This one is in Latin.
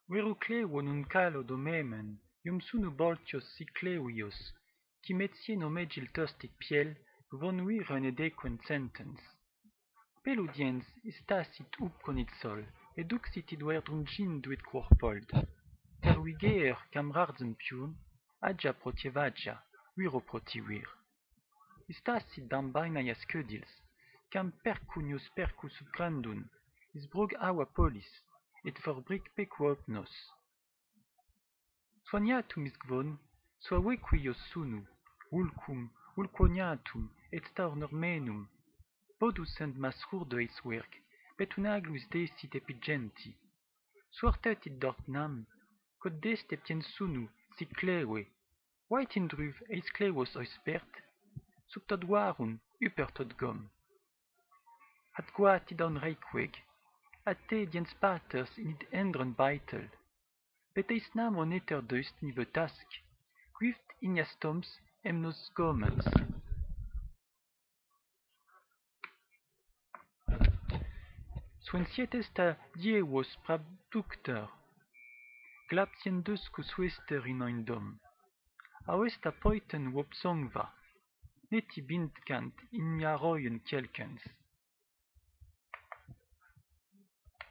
Virucle un calo domemen, ium sunu boltios siclevios, timetiae nomegil tostic piel, vonui renedequent sentens. Peludiens istacit upconit sol, eduxit id verdunginduit corpold, tervigeer cam rarzem piun, agia protievagia, viro protivir. Istacit dam bainaias cödils, cam percunius percus grandun, isbrug aua polis, et forbric pecuopnos. Soignatum isgvon, sua vequios sunu, vulconiatum, et staurnormenum, podus and masrurdo eiswerg, petunaglus desit epigenti. Suartetit dortnam, quod desteptien sunu, sic cleve, vait indruv eis clevos oispert, subtoduarum upertot gom. Ad guati don reiqueg, ad te diens paters in id endron baitel, pet eis namo neter deust nive task, quift ignas toms emnos gomens. Suenciet est a dievos praductor, glaptien duscus wester in oindom, auesta poiten vopsongva, neti bindcant in iaroien quelcens.